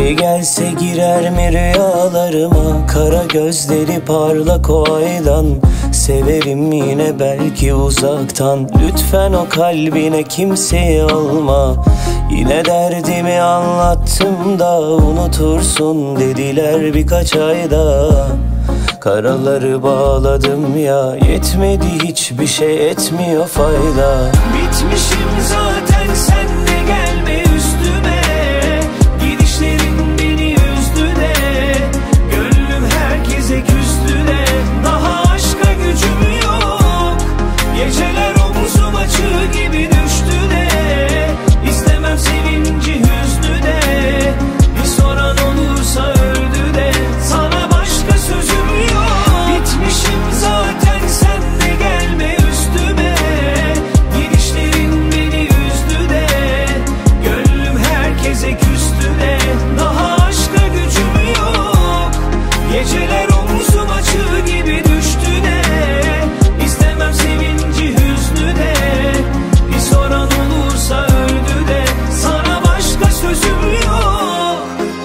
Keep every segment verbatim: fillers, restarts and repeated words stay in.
Geri gelse girer mi rüyalarıma? Kara gözleri parlak o aydan. Severim yine belki uzaktan. Lütfen o kalbine kimseyi alma. Yine derdimi anlattım da unutursun dediler birkaç ayda. Karaları bağladım ya, yetmedi hiçbir şey etmiyor fayda. Bitmişim zaten, sen de gelme üstüme. Gidişlerin beni üzdü de, gönlüm herkese küstü de. Daha aşka gücüm yok, geceler omuzum açığı gibi düştü de. İstemem sevinci hüznü de, bir soran olursa öldü de. Sana başka sözüm yok. Bitmişim zaten, sen de gelme üstüme. Gidişlerin beni üzdü de, gönlüm herkese küstü de. Daha aşka gücüm yok, geceler omuzum açığı gibi düştü de. İstemem sevinci hüznü de, bir soran olursa öldü de. Sana başka sözüm yok.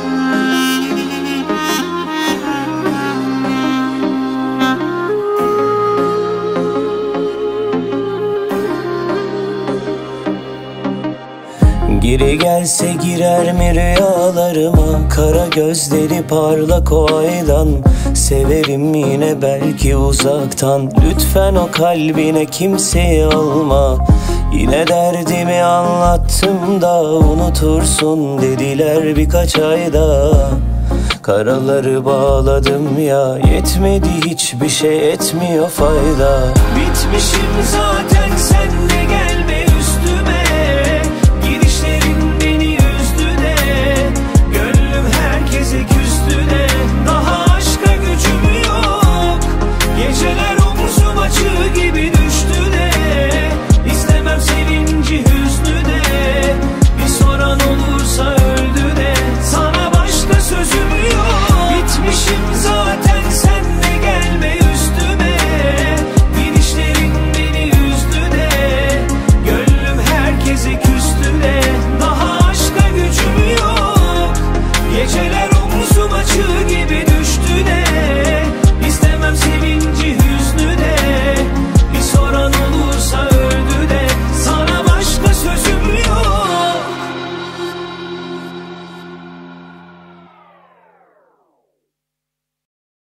Geri gelse girer mi rüyalarıma? Kara gözleri parlak o aydan. Severim yine belki uzaktan. Lütfen o kalbine kimseyi alma. Yine derdimi anlattım da unutursun dediler birkaç ayda. Karaları bağladım ya, yetmedi hiçbir şey etmiyor fayda. Bitmişim zaten, sen de gel